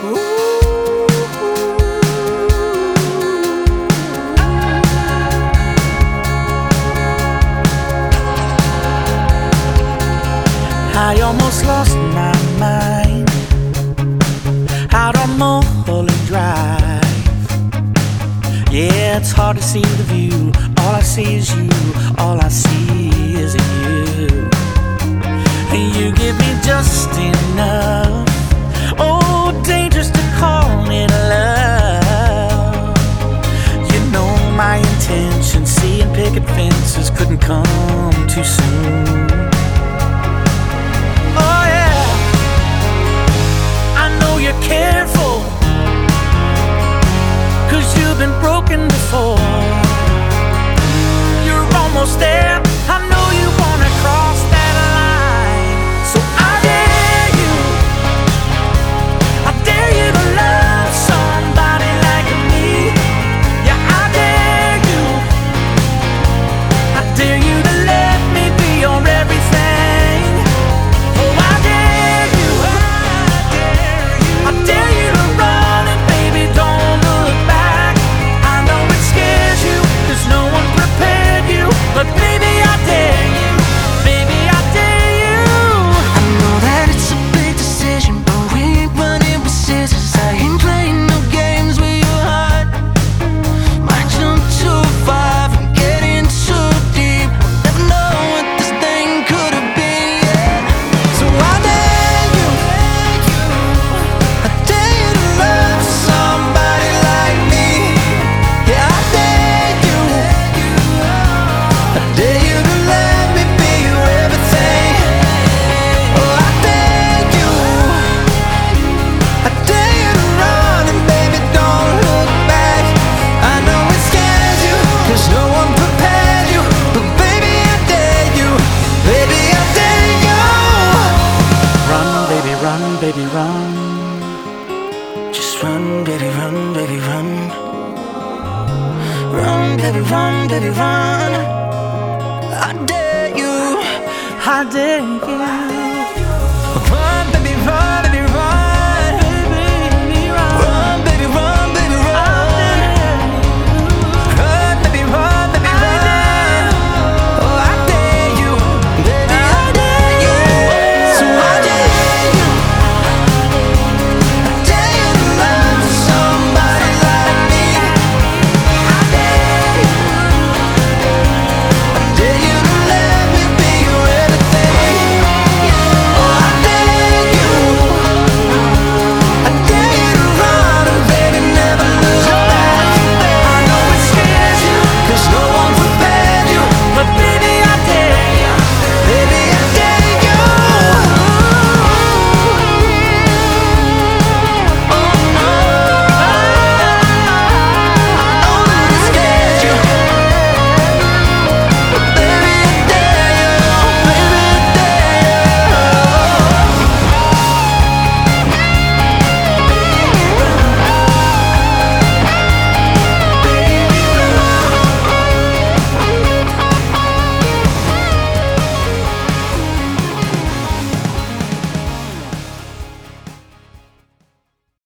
I almost lost my mind out on Mulholland Drive. Yeah, it's hard to see the view. All I see is you. All I see is you. And you give me just enough. Oh, dangerous to call it love. You know my intention. Seeing picket fences couldn't come too soon. You're careful, 'cause you've been broken before. You're almost there. I know you wanna cross that line. So I dare you to love somebody like me. Yeah, I dare you to let me be your everything. Oh, I dare you. I dare you to run and baby don't look back. I know it scares you 'cause no one prepared you, but baby I dare you, baby I dare you. I know that it's a big decision, but we ain't running with scissors. I ain't playing no games with your heart. Might jump too far and get in too deep. Never know what this thing could have been, yeah. So I dare you. I dare you to love somebody like me. Yeah, I dare you. I dare you to let me be your everything. Oh, I dare you. I dare you to run and baby don't look back. I know it scares you 'cause no one prepared you, but baby I dare you. Baby I dare you. Run, baby, run, baby, run. Just run, baby, run, baby, run. Run, baby, run, baby, run. I dare you. I dare you.